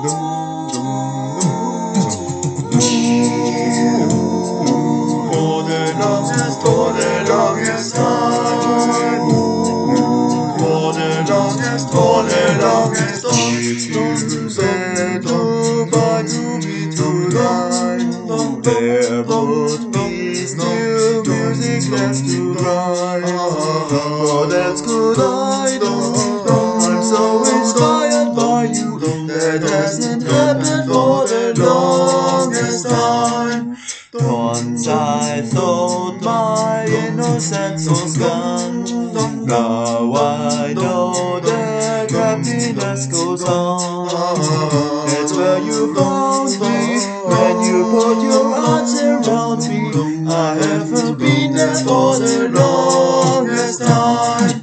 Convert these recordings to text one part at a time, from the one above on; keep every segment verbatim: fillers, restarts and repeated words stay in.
For the longest, for the longest time. For the longest, for the longest time. You said goodbye to me tonight. There would be still music left to write. What else could I do? I'm so inspired by you. That hasn't happened for the longest time. Once I thought my innocence was gone. Now I know that happiness goes on. That's where you found me when you put your arms around me. I haven't been there for the longest time.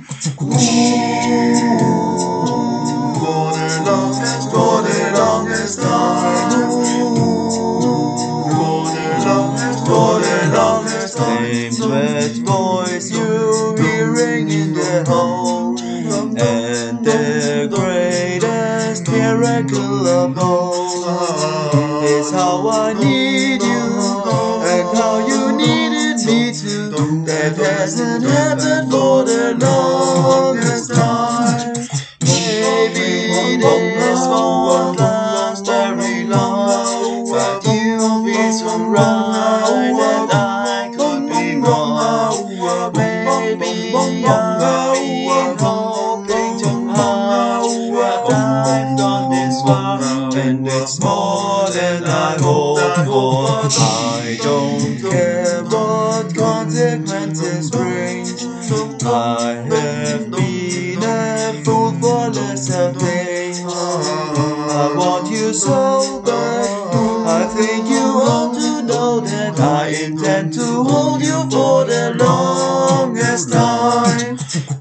For the longest, for the longest time. For the longest, for the longest time. Same sweet voice you hearing in the home, and the greatest miracle of all is how I need you and how you needed me too. That hasn't happened for the longest time. Maybe this won't last very long, but you feel so right and I could be wrong. Maybe I've been hoping too hard, but I've gone this far, and it's more than I hoped for. I don't care what consequences bring. I have been a fool for less of days. I want you so bad. I think you ought to know that I intend to hold you for the longest time.